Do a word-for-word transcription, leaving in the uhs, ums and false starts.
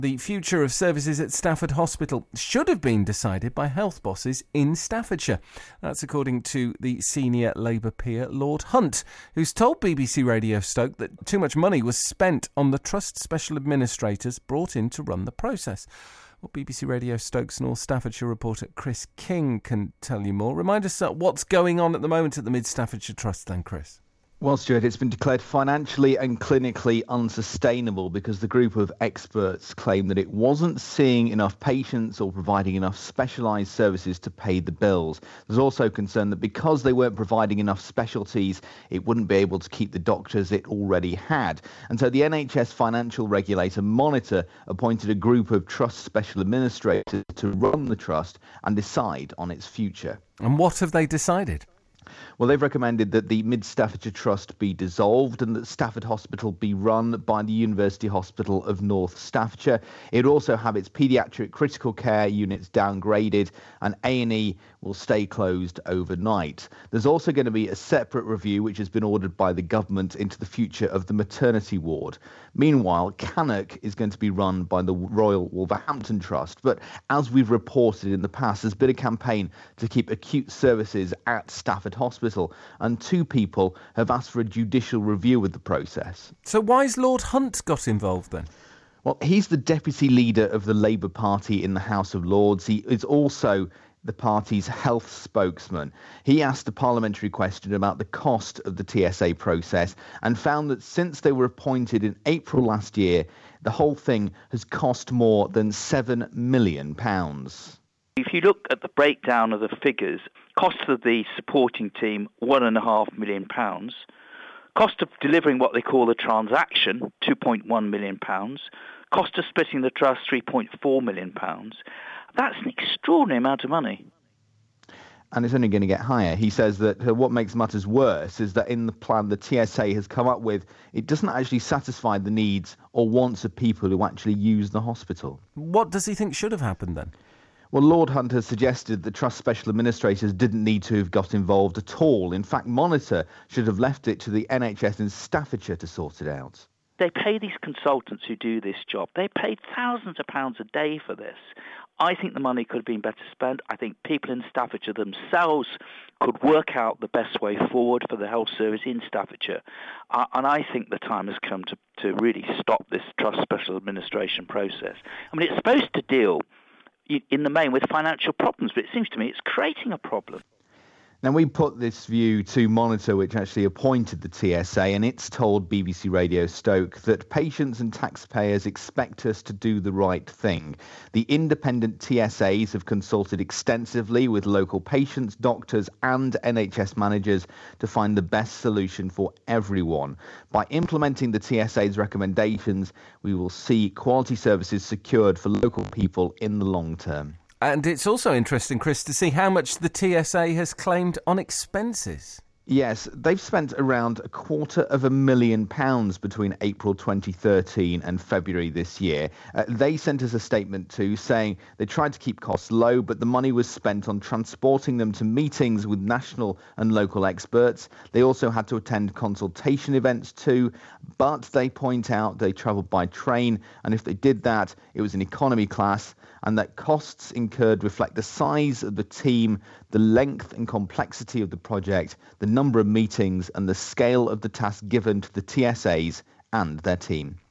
The future of services at Stafford Hospital should have been decided by health bosses in Staffordshire. That's according to the senior Labour peer, Lord Hunt, who's told B B C Radio Stoke that too much money was spent on the Trust special administrators brought in to run the process. Well, B B C Radio Stoke's North Staffordshire reporter Chris King can tell you more. Remind us uh, what's going on at the moment at the Mid Staffordshire Trust then, Chris. Well, Stuart, it's been declared financially and clinically unsustainable because the group of experts claim that it wasn't seeing enough patients or providing enough specialised services to pay the bills. There's also concern that because they weren't providing enough specialties, it wouldn't be able to keep the doctors it already had. And so the N H S financial regulator, Monitor, appointed a group of trust special administrators to run the trust and decide on its future. And what have they decided? Well, they've recommended that the Mid Staffordshire Trust be dissolved and that Stafford Hospital be run by the University Hospital of North Staffordshire. It will also have its paediatric critical care units downgraded, and A and E will stay closed overnight. There's also going to be a separate review, which has been ordered by the government, into the future of the maternity ward. Meanwhile, Cannock is going to be run by the Royal Wolverhampton Trust. But as we've reported in the past, there's been a campaign to keep acute services at Stafford Hospital, and two people have asked for a judicial review of the process. So why's Lord Hunt got involved then? Well, he's the deputy leader of the Labour Party in the House of Lords. He is also the party's health spokesman. He asked a parliamentary question about the cost of the T S A process and found that since they were appointed in April last year, the whole thing has cost more than seven million pounds. If you look at the breakdown of the figures, cost of the supporting team, one and a half million pounds. Cost of delivering what they call a transaction, two point one million pounds. Cost of splitting the trust, three point four million pounds. That's an extraordinary amount of money. And it's only going to get higher. He says that uh, what makes matters worse is that in the plan the T S A has come up with, it doesn't actually satisfy the needs or wants of people who actually use the hospital. What does he think should have happened then? Well, Lord Hunt has suggested the Trust special administrators didn't need to have got involved at all. In fact, Monitor should have left it to the N H S in Staffordshire to sort it out. They pay these consultants who do this job. They paid thousands of pounds a day for this. I think the money could have been better spent. I think people in Staffordshire themselves could work out the best way forward for the health service in Staffordshire. Uh, and I think the time has come to, to really stop this Trust special administration process. I mean, it's supposed to deal in the main with financial problems, but it seems to me it's creating a problem. Now, we put this view to Monitor, which actually appointed the T S A, and it's told B B C Radio Stoke that patients and taxpayers expect us to do the right thing. The independent T S As have consulted extensively with local patients, doctors and N H S managers to find the best solution for everyone. By implementing the T S A's recommendations, we will see quality services secured for local people in the long term. And it's also interesting, Chris, to see how much the T S A has claimed on expenses. Yes, they've spent around a quarter of a million pounds between April twenty thirteen and February this year. Uh, they sent us a statement too saying they tried to keep costs low, but the money was spent on transporting them to meetings with national and local experts. They also had to attend consultation events too, but they point out they travelled by train, and if they did that, it was in economy class, and that costs incurred reflect the size of the team, the length and complexity of the project, the number of meetings and the scale of the task given to the T S As and their team.